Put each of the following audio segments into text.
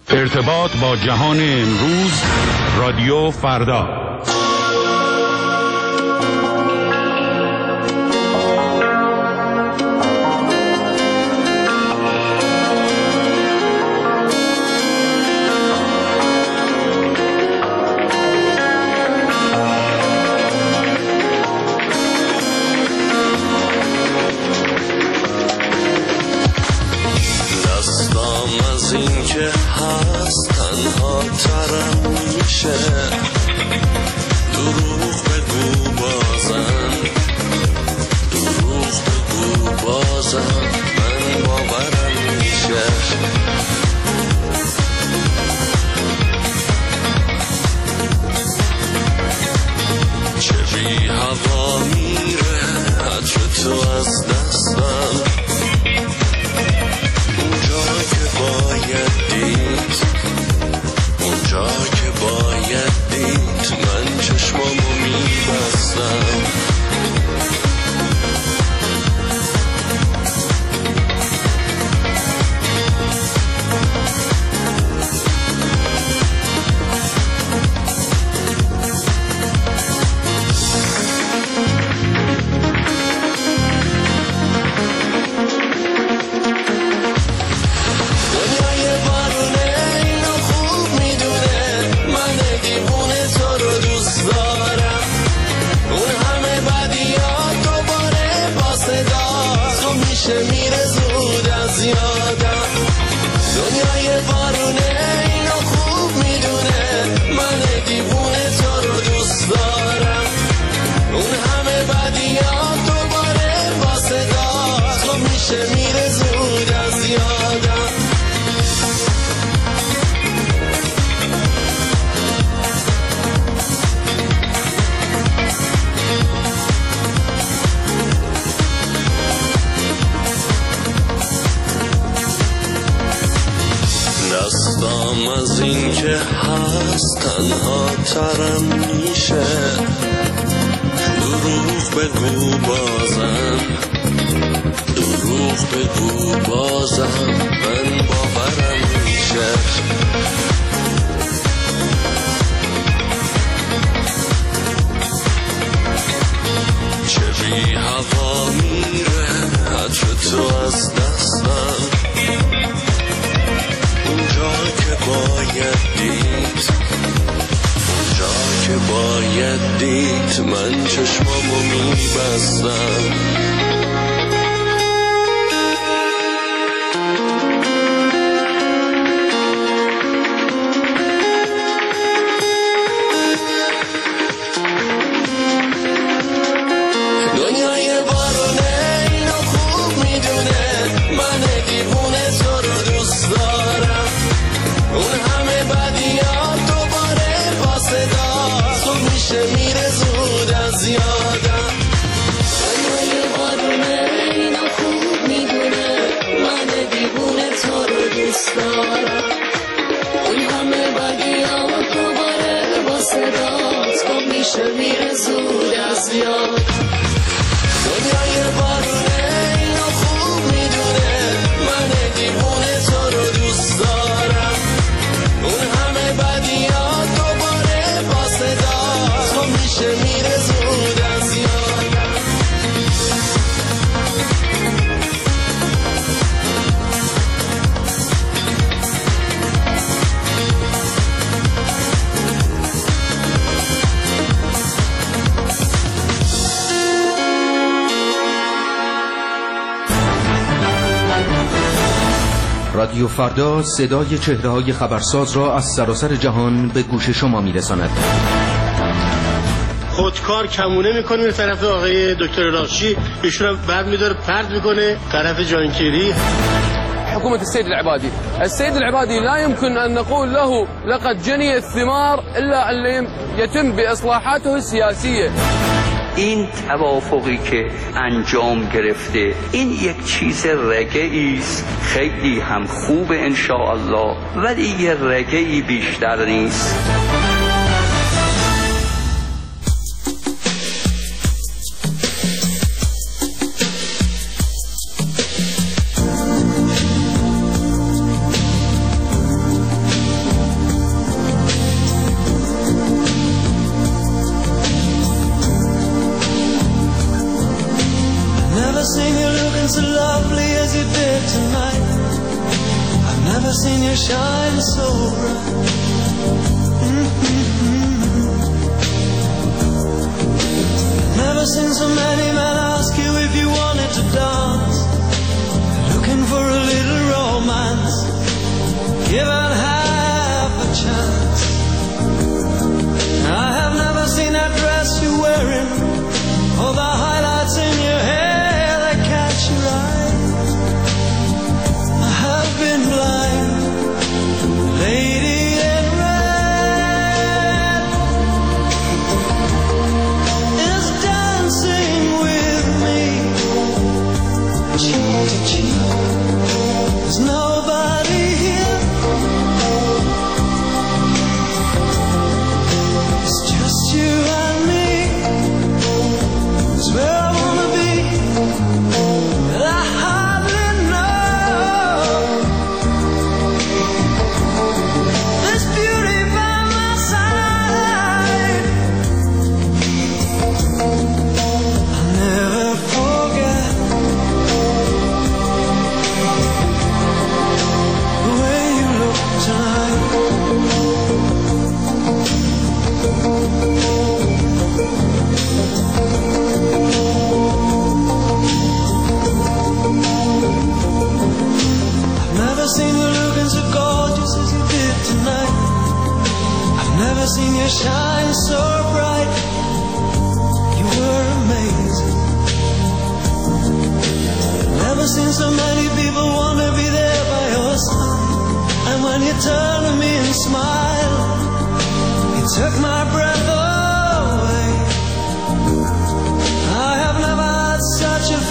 ارتباط با جهان امروز، رادیو فردا. از این که هست تنها ترم میشه، دروغ بگو بازم، دروغ بگو بازم، من باورم میشه. چه بی هوا میره عطر تو از دستم، اونجا که باید دید، اونجا که باید دید، من چشمامو میبستم. رادیو فردا صدای چهره‌های خبرساز را از سراسر جهان به گوش شما می‌رساند. خودکار کمونه میکنه به طرف آقای دکتر راشی، ایشون هم بعد میداره پرد میکنه طرف جانکیری. حكومة السيد العبادي لا يمكن أن نقول له لقد جني الثمار إلا أن يتم بإصلاحاته السياسية. این توافقی که انجام گرفته این یک چیز رگه‌ای است، خیلی هم خوب ان شاء الله، ولی یه رگه‌ای بیشتر نیست. never seen you shine so bright. Never seen so many men ask you if you wanted to dance. Looking for a little romance, given half a chance. I have never seen that dress you're wearing, or the highlights in your hair that catch your eye. I have been blind, lady in red is dancing with me, cheek to cheek. There's nobody here. It's just you and me. It's where I wanna be, but I hardly know. This beauty by my side, I'll never forget the way you look tonight. I've never seen you looking so gorgeous as you did tonight. I've never seen you shine so bright. You were amazing. Never seen so many people want to be there by your side. And when you turn to me and smile, you took my breath away. I have never had such a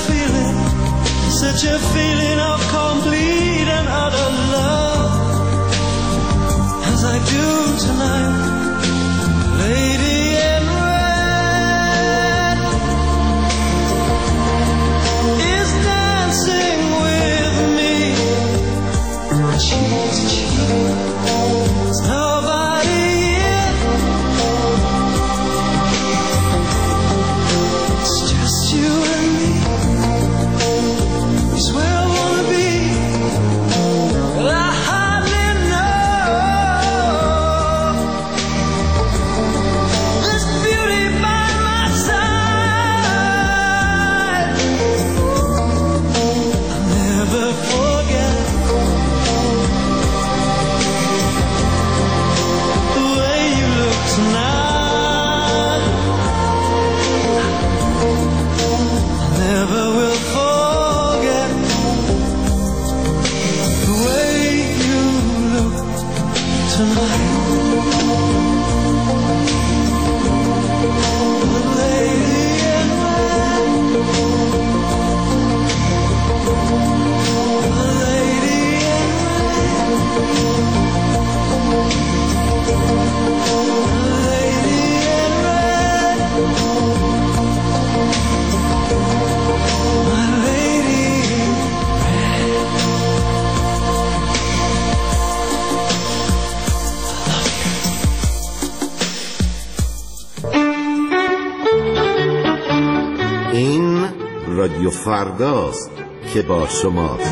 feeling of complete and utter love as I do tonight. Lady in red is dancing with me, cheek to cheek. There's nobody here. It's just you and me. It's where I wanna be, but I hardly know. This beauty by my side, I'll never forget the way you look tonight. I never will forget the way you look tonight. The lady in red, the lady in red, the lady in red, my lady in این رادیو فرداست که با شماست.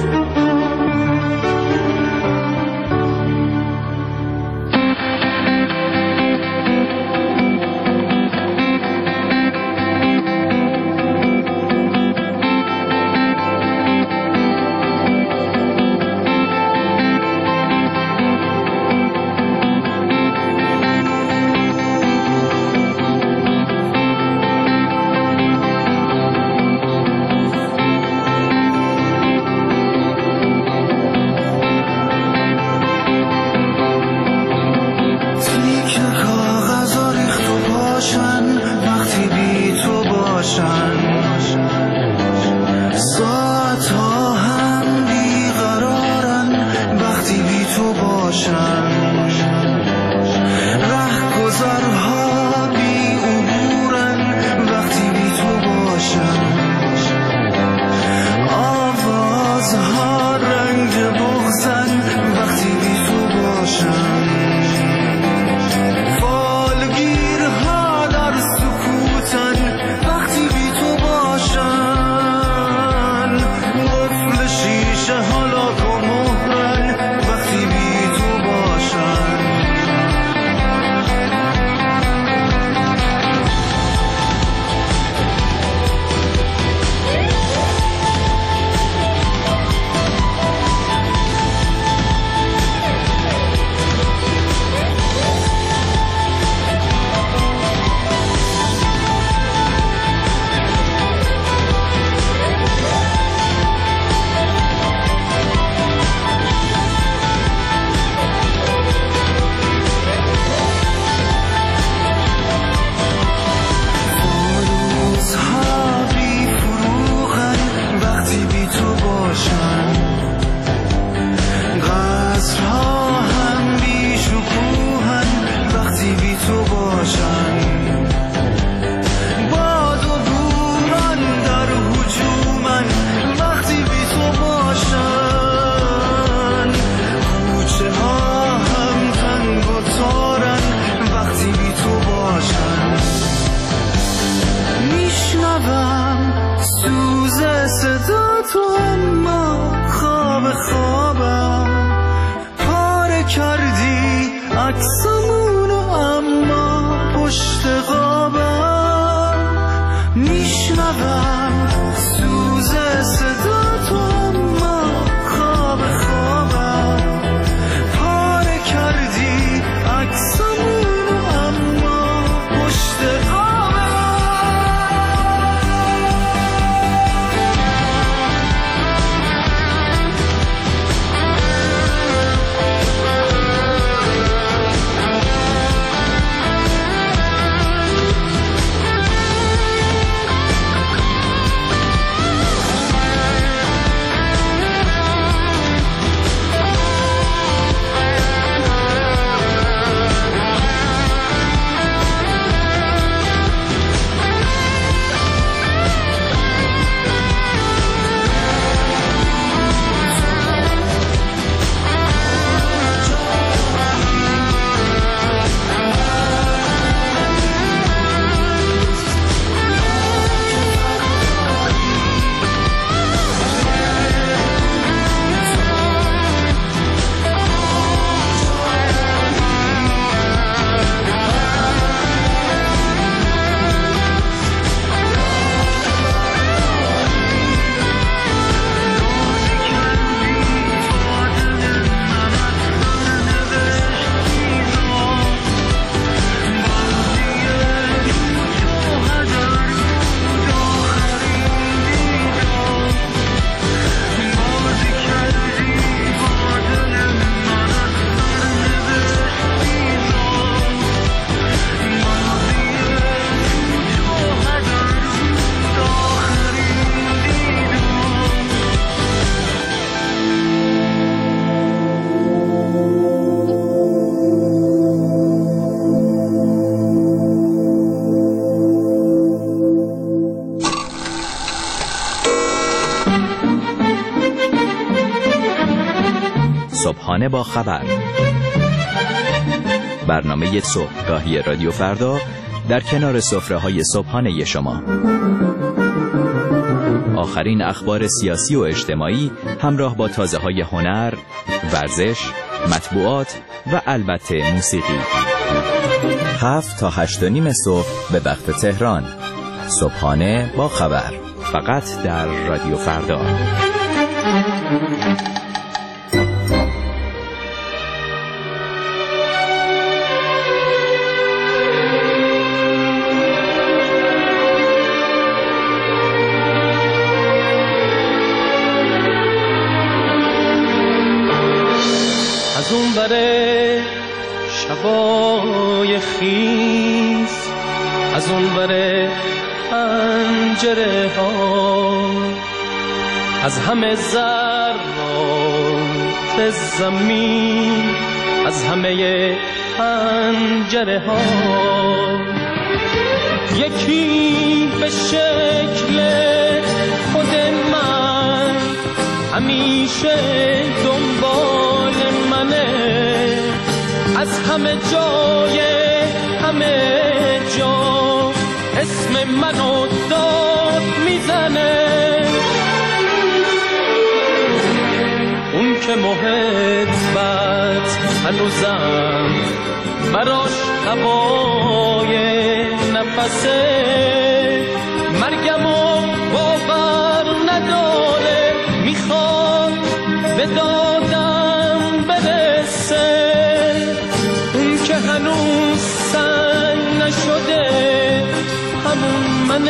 وقتی عکسمونو اما پشت قابم میشنوم سوز صدا تو اما خواب خوابم پاره کردی عکسمونو اما پشت قابم. صبحانه با خبر، برنامه صبحگاهی رادیو فردا در کنار سفره‌های صبحانه شما. آخرین اخبار سیاسی و اجتماعی همراه با تازه‌های هنر، ورزش، مطبوعات و البته موسیقی. 7 تا 8:30 صبح به وقت تهران. صبحانه با خبر، فقط در رادیو فردا. از اون بره شبای خیز، از اون بره پنجره ها، از همه ذرات زمین، از همه پنجره ها، یکی به شکل خود من همیشه دنبال منه، از همه جای همه جا اسم منو داد میزنه. اون که محبت هنوزم براش هوای نفسه، مرگمو باور نداره، میخواد به دادم برسه. اون که هنوز سنگ نشده، همون من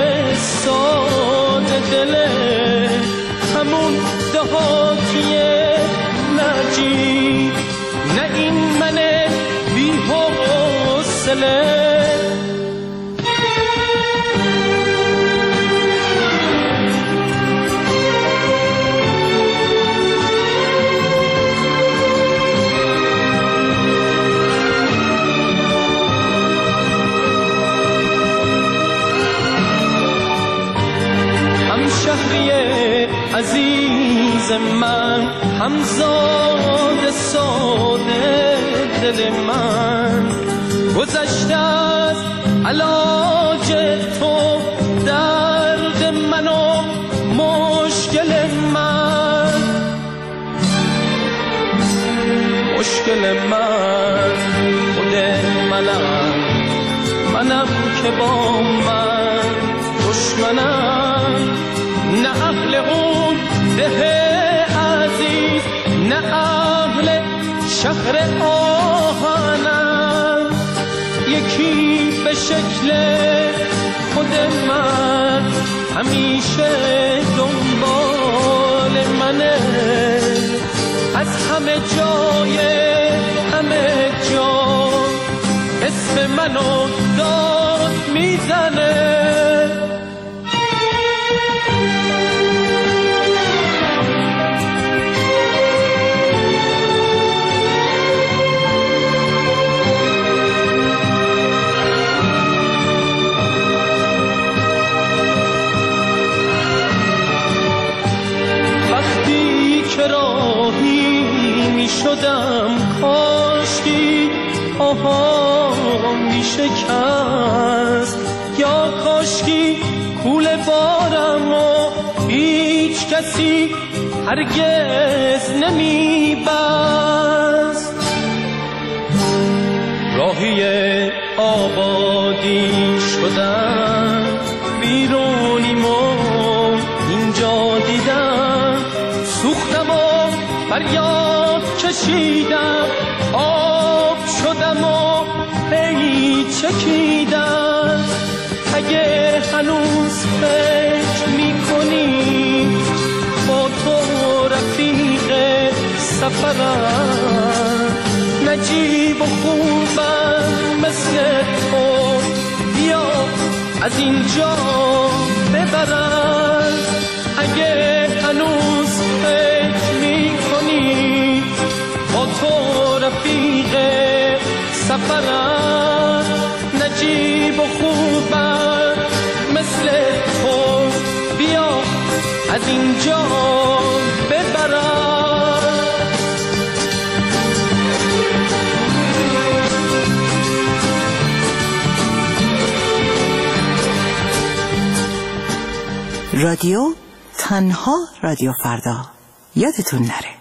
ساده دله، همون دهاتیه نجیب، نه این من بی حوصله. شهری عزیز من، همزاد ساده دل من، گذشته از علاج تو درد من و مشکل من، مشکل من. منم که با من دشمنم، نه اهل اون ده عزیز، نه اهل شهر آهنم. یکی به شکل خود من همیشه دنبال منه، از همه جای همه جا اسم منو داد میزنه. شدم کاشکی آهام می شکست، یا کاشکی کوله بارم و هیچ کسی هرگز نمی بست. راهی آبادی شدم، بیرونیم و اینجا دیدم، سوختم و فریاد کشیدم، آب شدم و هی چکیدم. اگه هنوز فکر میکنی با تو رفیق سفرم، نجیب و خوبم مثل تو، بیا از اینجا ببرم. اگه هنوز فکر میکنی با تو رفیق سفرم، نجیب و خوبم مثل تو، بیا از اینجا ببرم. رادیو تنها رادیو فردا، یادتون نره.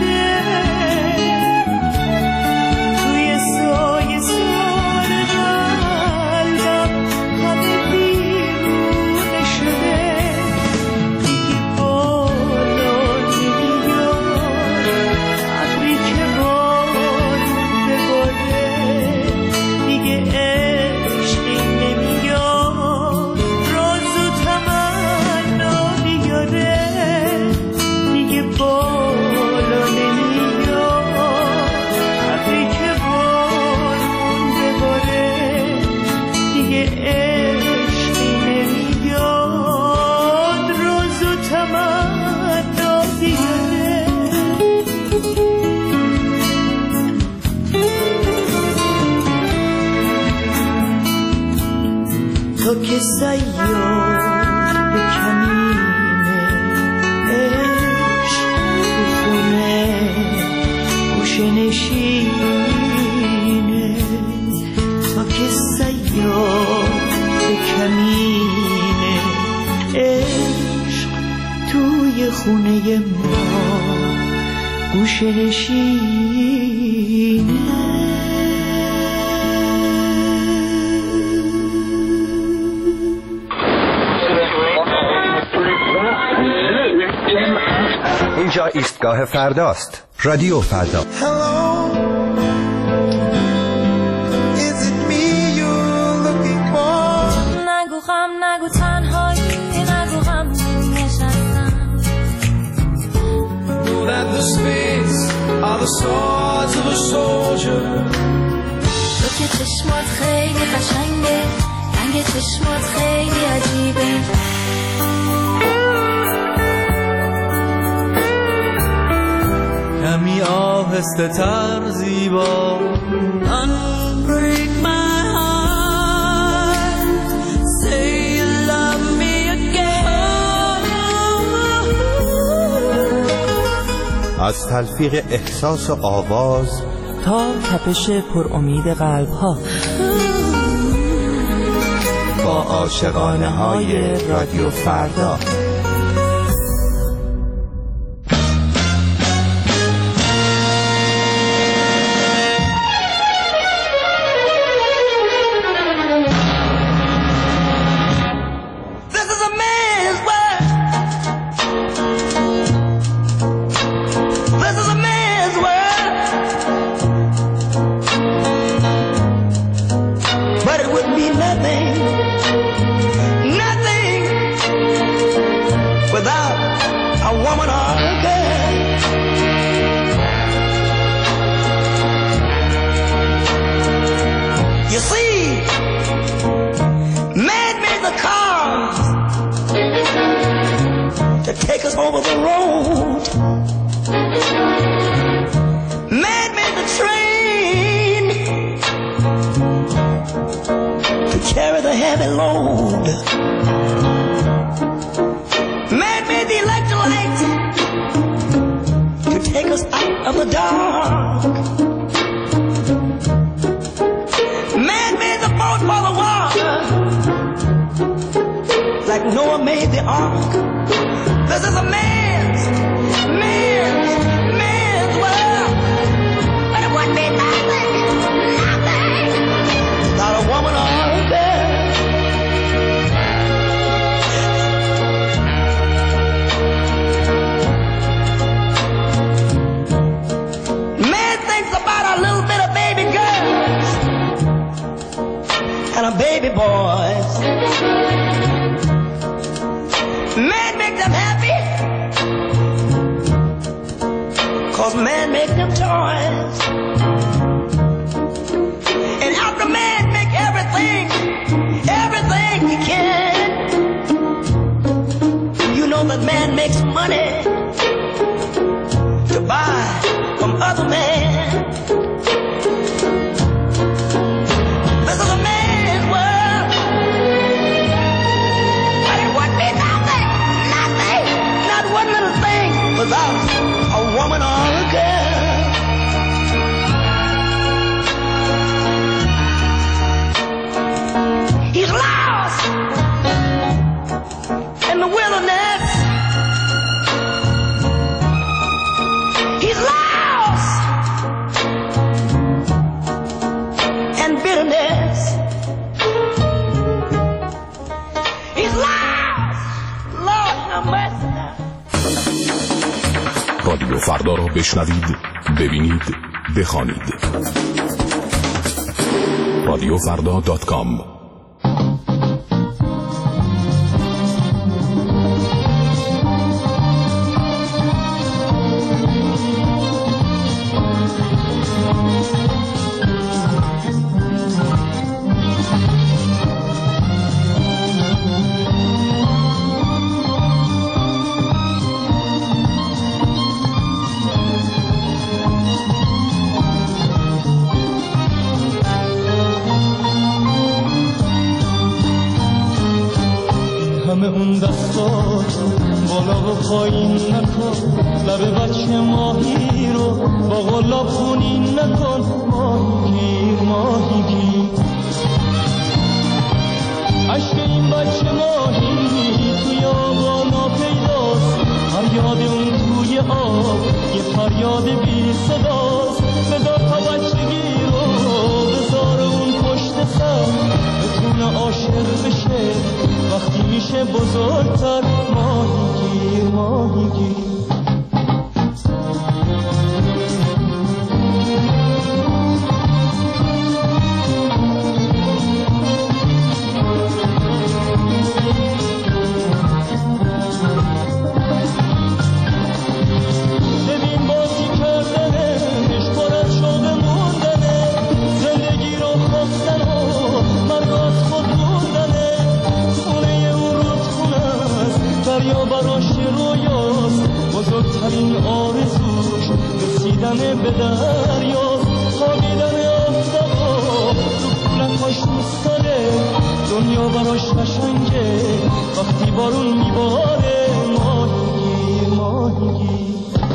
توی سایه سارگان تو که سیاد به کمین عشق تو خونه گوشه نشینه، تو که سیاد به کمین عشق توی خونه ما گوشه نشینه. اینجا ایستگاه فرداست. رادیو فردا. نگو غم، نگو تنهایی، نگو غم نشستم. تو که چشمات خیلی قشنگه، رنگ چشمات خیلی عجیبه. کمی آهسته تر زیبا. Unbreak my heart, say you love me again. از تلفیق احساس و آواز تا تپش پر امید قلب ها، با عاشقانه های رادیو فردا. Take us over the road. Man made the train to carry the heavy load. Man made the electric light to take us out of the dark. Man made the boat for the water, like Noah made the ark. This is a man's world. But it wouldn't be nothing without a woman or a girl. Man thinks about a little bit of baby girls and a baby boys. Man make them happy, 'cause man make them toys. And after man make everything he can, you know that man makes money to buy from other men. This is a man's world. But it wouldn't be nothing, not one little thing without a woman or a girl. He's lost in the wilderness. He's lost in bitterness. He's lost. Lord have mercy now. رادیو فردا را بشنوید، ببینید، بخوانید. radiofrda.com بالا و پایین نکن، لب بچه ماهی رو با غلاب خونین نکن. ماهیگیر ماهیگیر عشق این بچه ماهی توی آبانا پیداست، فریاد اون توی آب یه فریاد بی صداست. بذار تا بچگی رو بذار اون پشت سر، بتونه عاشق بشه وقتی میشه بزرگتر. ماهیگیر ماهیگیر بزرگترین آرزوش رسیدن به دریاست. خوابیدن آفتابا رو کولکاش دوست داره، دنیا براش قشنگه وقتی بارون میباره. ماهیگیر ماهیگیر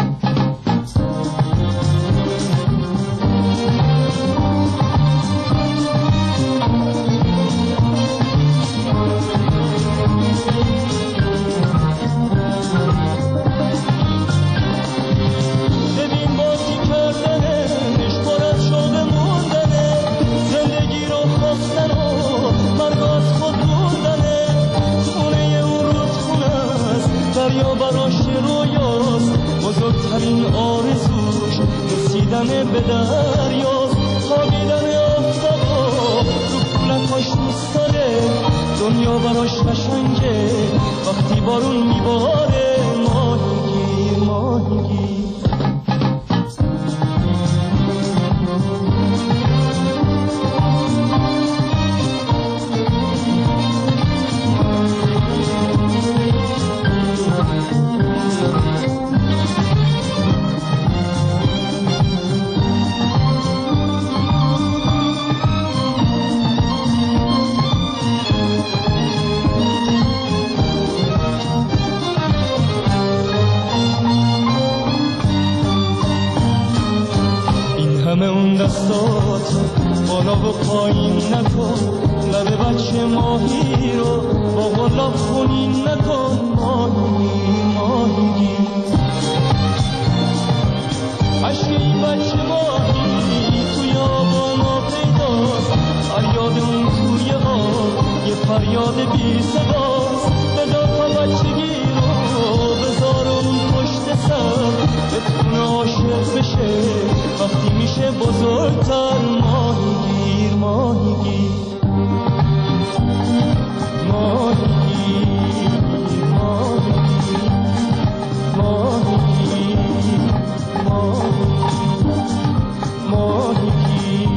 بزرگترین آرزوش رسیدن به دریاست. خوابیدن آفتابا رو کولکاش دوست داره، دنیا براش قشنگه وقتی بارون میباره. ماهیگیر ماهیگیر دستاتو بالا و پایین نکن، لب بچه ماهی رو با غلاب خونین نکن. ماهیگیر ماهیگیر عشق این بچه ماهی توی آبانا پیداست، فریاد اون توی آب یه فریاد بی صداست. بذار تا بچگی رو بذار اون پشت سر، بتونه عاشق بشه وقتی میشه بزرگتر. ماهیگیر ماهیگیر ماهیگیر ماهیگیر ماهیگیر ماهیگیر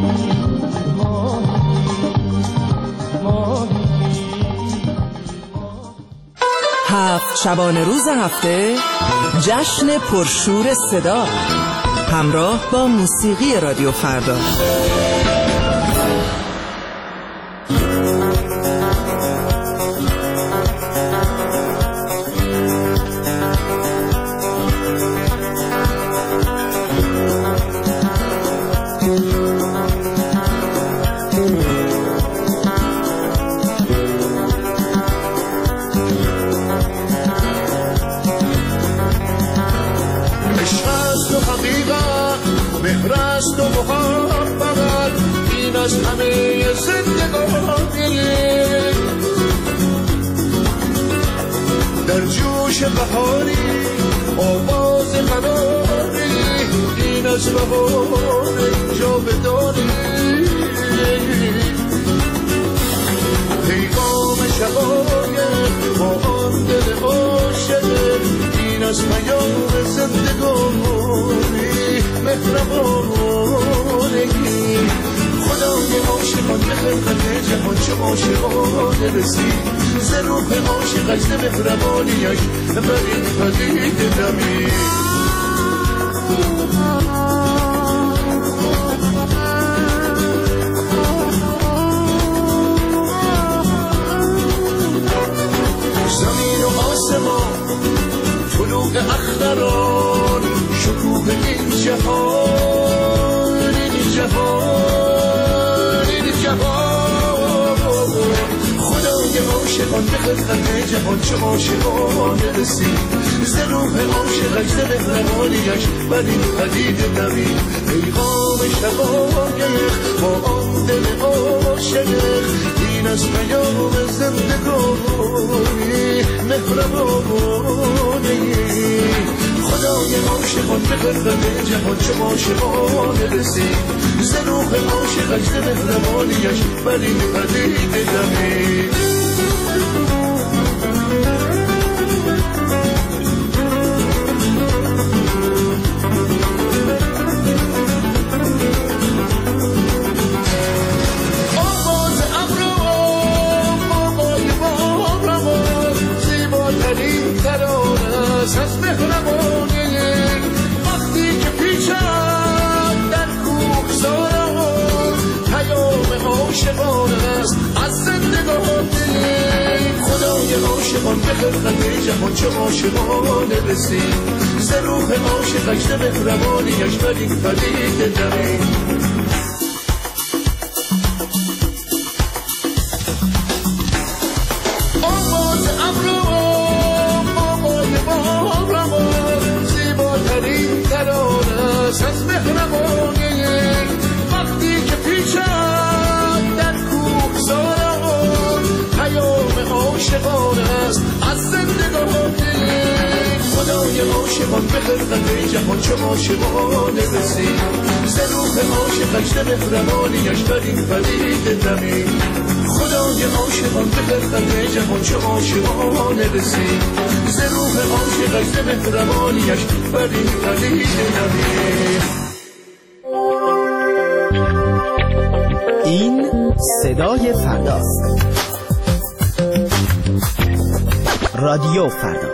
ماهیگیر. هفت شبانه روز هفته جشن پرشور صدا همراه با موسیقی رادیو فردا. در جوش بهاری آواز قناری، این از بهار اینجا بداری. پیغام شقایق با آن دل عاشق، این از پیام زندگانی مهربانگی. خدای عاشقان به خلقت جهان چه عاشقانه رسید، ز روح عاشقش ز مهربانیش بر این پدید دمید. زمین و آسمان خلقت جهان چه عاشقانه رسید ز روح عاشقش ز مهربانیش بر این پدیده دوید پیغام شقایق با آن دل عاشق این از پیام زندگانی مهربانه خدای عاشقان به خلقت جهان چه عاشقانه رسید ز روح عاشقش ز مهربانیش بر این پدیده دوید از مهربانی وقتی که پیچد در کوهساران پیام عاشقان است از زندگانی خدای عاشقان به خلقت جهان چه عاشقانه رسید ز روح عاشقش ز مهربانیش بر این پدیده دوید از مهربانی وقتی که پیچد در کوهساران پیام عاشقان است از زندگانی خدای عاشقان به خلقت جهان چه عاشقانه رسید ز روح عاشقش ز مهربانیش بر این پدیده دوید خدای عاشقان به خلقت جهان چه عاشقانه رسید ز روح عاشقش ز مهربانیش بر این پدیده دوید این صدای فرداست. رادیو فردا.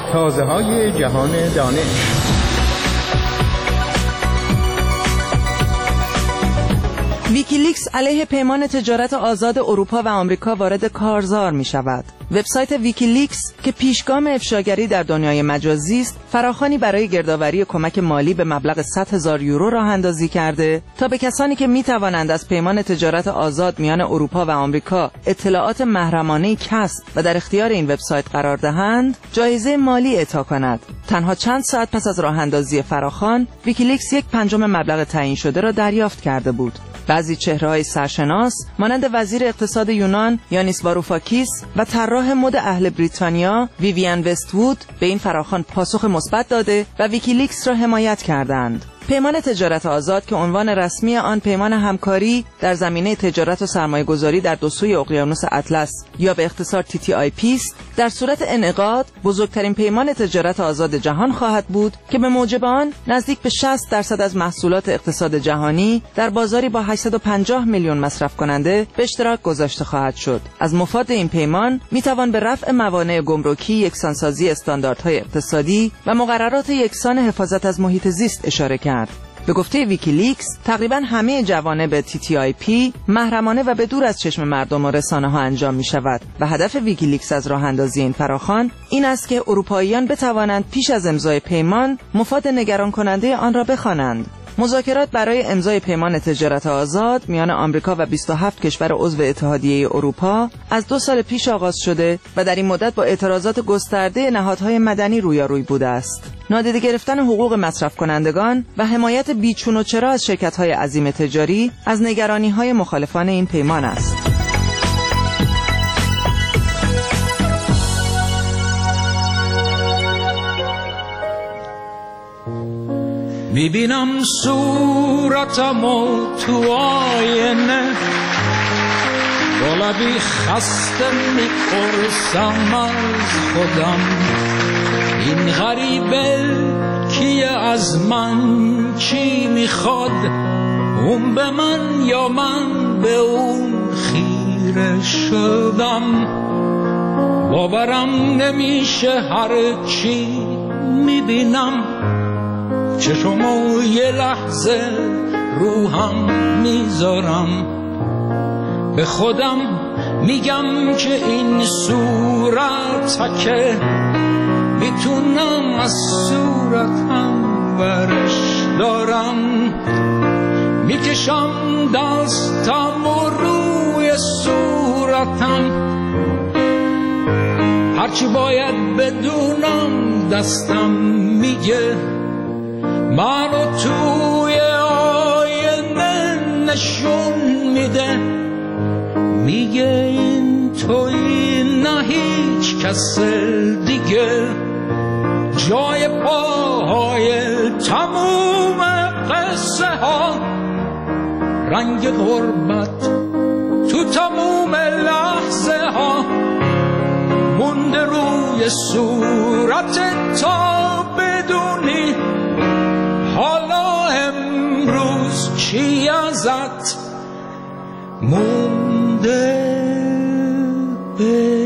تازه‌های جهان دانش. ویکیلیکس علیه پیمان تجارت آزاد اروپا و آمریکا وارد کارزار می شود. وبسایت ویکیلیکس که پیشگام افشاگری در دنیای مجازی است، فراخوانی برای گردآوری کمک مالی به مبلغ 100,000 یورو راه اندازی کرده تا به کسانی که می توانند از پیمان تجارت آزاد میان اروپا و آمریکا اطلاعات محرمانه کسب و در اختیار این وبسایت قرار دهند، جایزه مالی اعطا کند. تنها چند ساعت پس از راه اندازی فراخوان، ویکیلیکس 1/5 مبلغ تعیین شده را دریافت کرده بود. بعضی چهره‌های سرشناس مانند وزیر اقتصاد یونان یانیس واروفاکیس و طراح مد اهل بریتانیا ویویان وست‌وود به این فراخوان پاسخ مثبت داده و ویکیلیکس را حمایت کردند. پیمان تجارت آزاد که عنوان رسمی آن پیمان همکاری در زمینه تجارت و سرمایه‌گذاری در دو سوی اقیانوس اطلس یا به اختصار TTIP است، در صورت انعقاد بزرگترین پیمان تجارت آزاد جهان خواهد بود که به موجب آن نزدیک به 60% از محصولات اقتصاد جهانی در بازاری با 850 میلیون مصرف کننده به اشتراک گذاشته خواهد شد. از مفاد این پیمان میتوان به رفع موانع گمرکی، یکسانسازی استانداردهای اقتصادی و مقررات یکسان حفاظت از محیط زیست اشاره کرد. به گفته ویکیلیکس، تقریباً همه جوانب TTIP محرمانه و به دور از چشم مردم و رسانه‌ها انجام می شود و هدف ویکیلیکس از راه اندازی این فراخوان این است که اروپاییان بتوانند پیش از امضای پیمان مفاد نگران کننده آن را بخوانند. مذاکرات برای امضای پیمان تجارت آزاد میان آمریکا و 27 کشور عضو اتحادیه اروپا از 2 سال پیش آغاز شده و در این مدت با اعتراضات گسترده نهادهای مدنی رویاروی بوده است. نادیده گرفتن حقوق مصرف کنندگان و حمایت بیچون و چرا از شرکت‌های عظیم تجاری از نگرانی‌های مخالفان این پیمان است. میبینم صورتمو تو آینه، با لبی خسته میپرسم از خودم این غریبه کیه، از من چی میخواد، اون به من یا من به اون خیره شدم. باورم نمیشه هر چی میبینم، چشمو یه لحظه روحم میذارم، به خودم میگم که این صورت که میتونم از صورتم برش دارم. میکشم دستم و روی صورتم، هرچی باید بدونم دستم میگه، منو توی آینه نشون میده، میگه این توی نه هیچ کس دیگه، جای پاهای تموم قصه ها، رنگ غربت تو تموم لحظه ها، مونده روی صورت تا بدونی حالا امروز چی ازت مونده به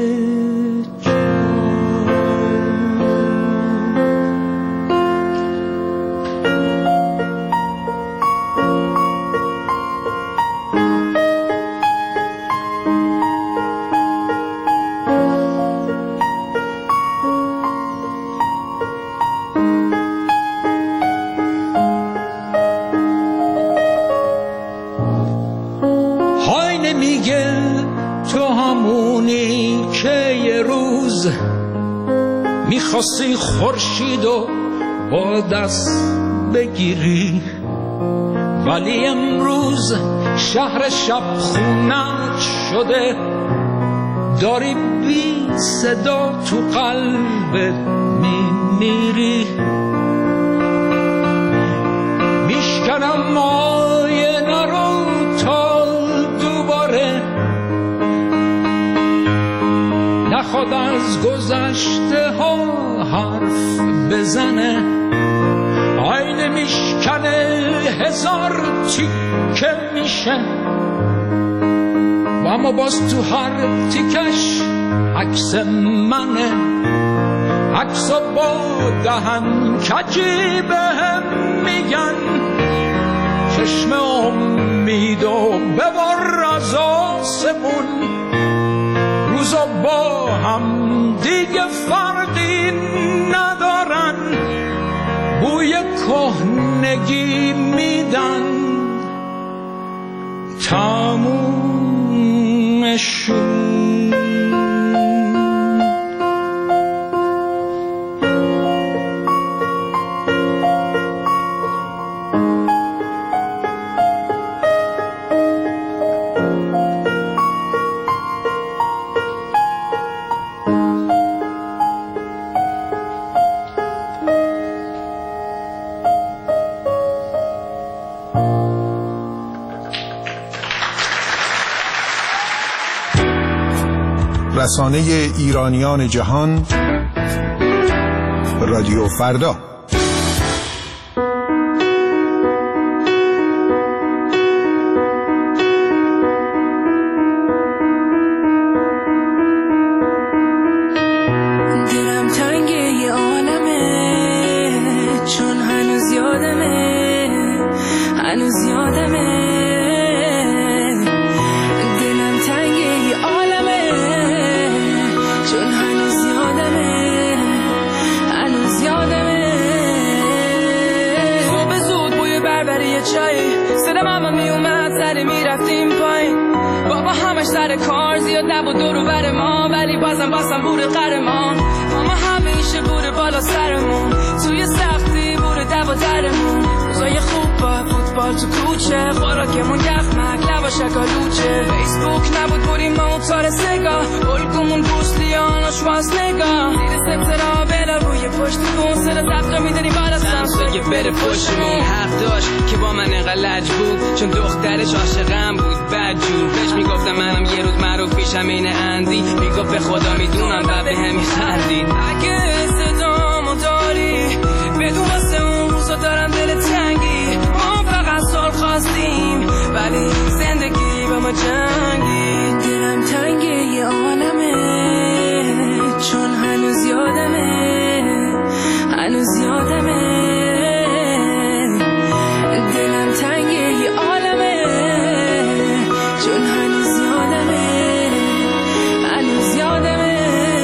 میخواستی خورشیدو با دست بگیری، ولی امروز شهر شب خونت شده، داری بی صدا تو قلبت میمیری. میشکنم آینه رو تا دوباره نخواد از گذشته ها حرف بزنه، آینه میشکنه هزار تیکه میشه، و اما باز تو هر تیکش عکس منه، عکس و با دهن کجی بهم میگن چشم امید و ببر از آسمون روزا با هم دیگه فرقی ندارن بوی کهنگی میدن تمومشون رسانه ایرانیان جهان رادیو فردا. دلم تنگ یه عالمه چون هنوز یادمه هنوز یادمه دلم تنگ یه عالمه چون هنوز یادمه هنوز یادمه صبح زود بوی بربری چای صدا ماما میومد سری میرفتیم پایین بابا همش سر کار زیاد نبود دور بر ما ولی بازم بود قهرمان ماما همیشه بود بالا سرمون توی سختی بود دو و درمون روزای خوب با فوتبال تو کوچه خوراکمون یخمک لبا شکالوچه فیسبوک نبود بودیم موتار سگاه الگومون بوستیان و شوازنگاه زیر سترا بلا روی پشت کن سر زفت میدنی بالا سمسه بره پشتمون حق داشت که با من انقدر لج بود چون دخترش عاشقم بود بدجور بهش میگفتم منم یه روز معروف پیشم این اندی میگفت به خدا میدونم بعد به هم میخندید اگه صدامو داری بدون واسه اون روزا دارم دل تنگی ما فقط سال خواستیم ولی زندگی با ما جنگی دلم تنگی یه عالمه چون هنوز یادمه هنوز یادمه دلم تنگی یه عالمه چون هنوز یادمه هنوز یادمه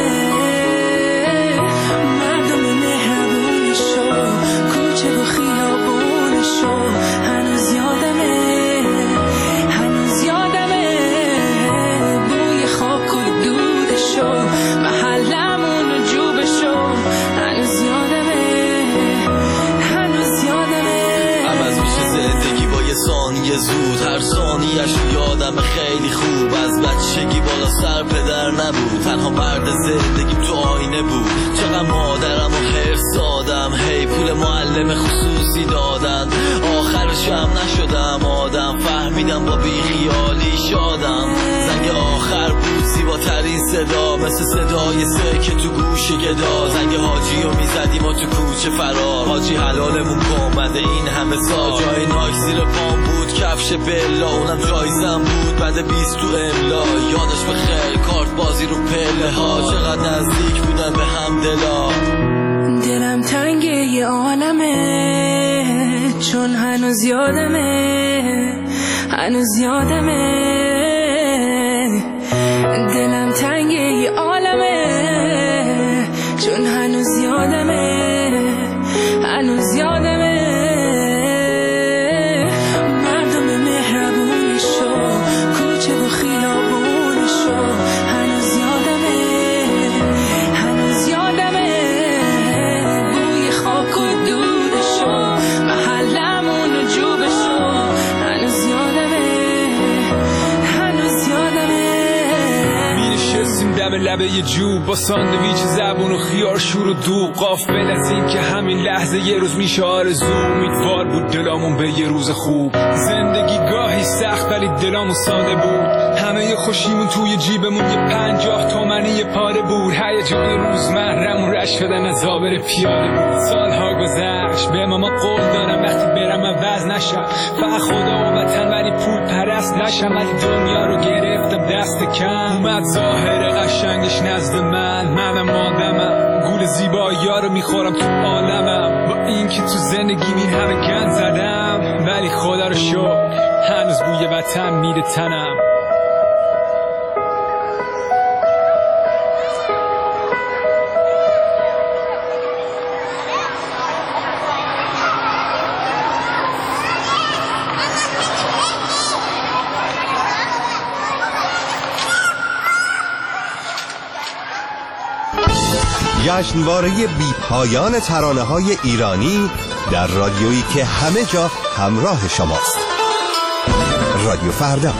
مردم مهربونشو کوچه و خیابونشو هنوز یادمه هنوز یادمه بوی خاک و دودشو محلمون و جوبشو هنوز یادمه هنوز یادمه عوض میشه زندگی با یه ثانیه زود هر ثانیه‌اش یادم خیلی خوب از بچگی بالا سر پدر نبود تنها مرد زندگیم تو آینه بود چقدر مادرم و حفظ دادم هی پول معلم خصوصی دادن آخرش هم نشدم آدم فهمیدم با بیخیالی شادم زنگ آخر بود زیباترین صدا مثل صدای سکه تو گوش گدا زنگ حاجی رو میزدیم و تو کوچه فرار حاجی حلالمون کن بنده این همه سال جای ناک زیر پام بود کفش بلا اونم جایزم بود بعد 20 تو املا یادش بخیر کارت بازی رو پله ها چقدر نزدیک بودن به هم دلا دلم تنگ یه عالمه چون هنوز یادمه هنوز یادمه دلم تنگ یه عالمه چون هنوز یادمه هنوز یادمه مردم مهربونشو کوچه و خیابونشو هنوز یادمه هنوز یادمه بوی خاک و دودشو محلمون و جوبشو هنوز یادمه هنوز یادمه می‌نشستیم دم لبه یه جوب با ساندویچ زبون و خیار شور و دوغ غافل از این که همین لحظه یه روز میشه آرزو امیدوار بود دلامون به یه روز خوب زندگی گاهی سخت ولی دلامون ساده بود همه خوشیمون توی جیبمون یه 50 تومنی یه پاره بود هیجان روزمره‌مون رشت شدن از آبر پیاده بود سالها گذشت به ماما قول دارم وقتی برم عوض نشم فقط خدا و وطن ولی پول پرست نشم ولی دنیا رو گرفتم دست کم اومد ظاهر قشنگش نزد منم آدمم گول زیبایی‌ها رو میخورم تو عالمم، با این که تو زندگی این همه گند زدم، ولی خدا رو شکر هنوز بوی وطن میره تنم. جشنواره بی پایان ترانه‌های ایرانی در رادیویی که همه جا همراه شماست. رادیو فردا.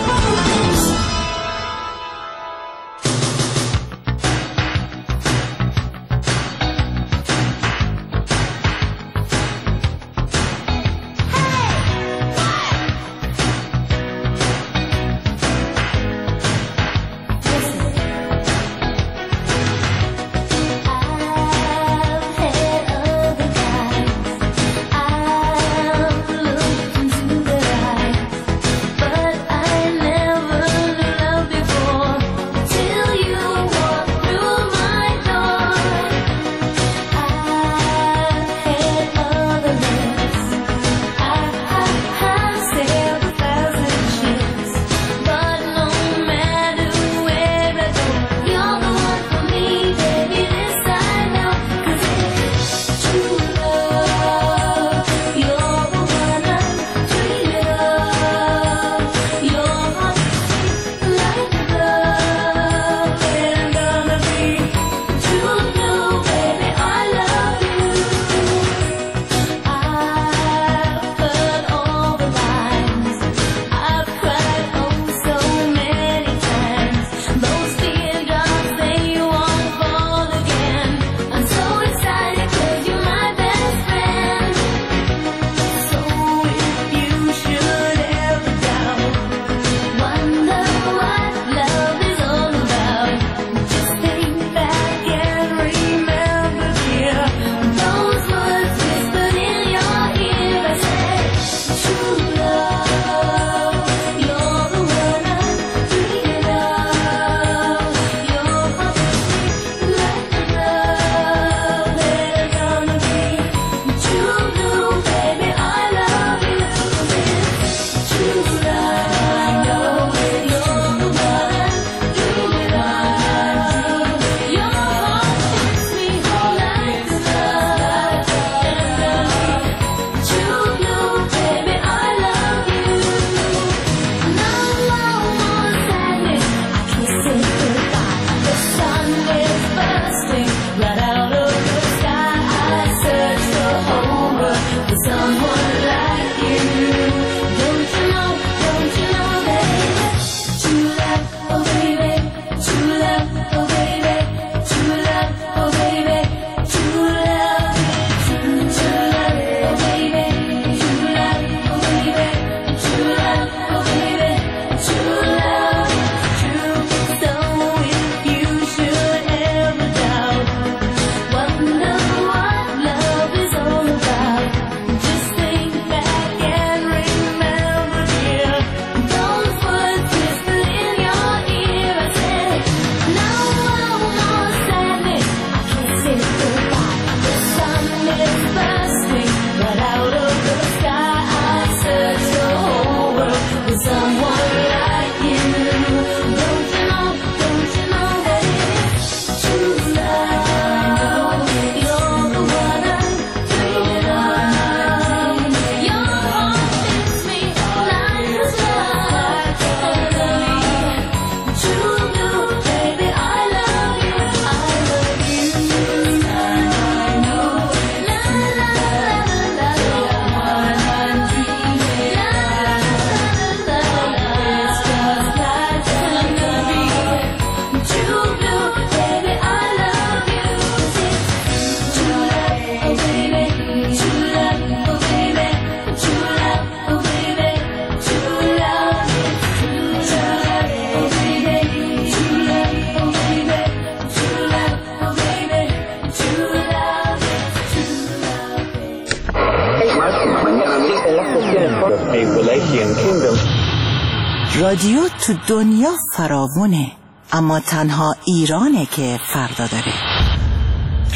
رادیو تو دنیا فراوونه، اما تنها ایرانه که فردا داره.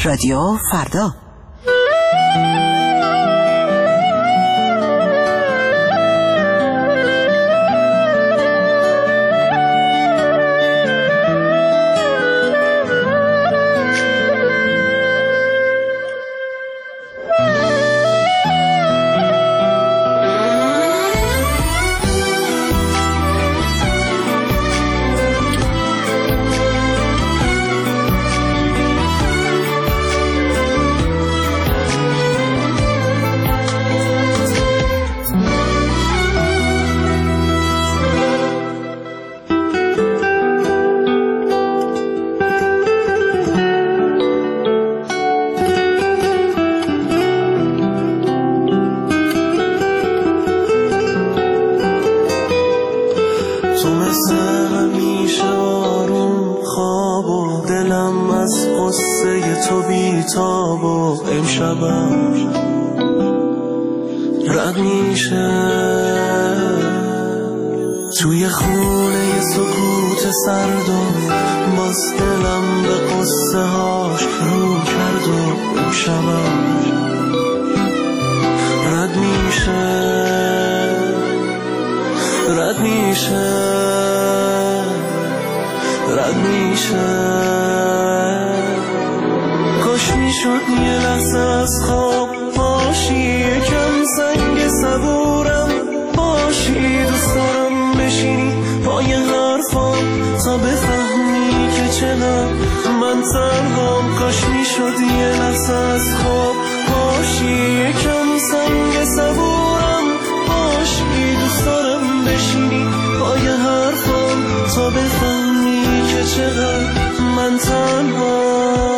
رادیو فردا. رد میشه توی خونه سکوت سرد و باز دلم به قصه هاش رو کرد و اون شبم رد میشه رد میشه رد میشه کاش میشد یه لحظه از خواب باشی یکم سنگ صبورم باشی دوست دارم بشینی پای حرفام تا بفهمی که چقدر من تنهام کاش میشد یه لحظه از خواب باشی یکم سنگ صبورم باشی دوست دارم بشینی پای حرفام تا بفهمی که چقدر من تنهام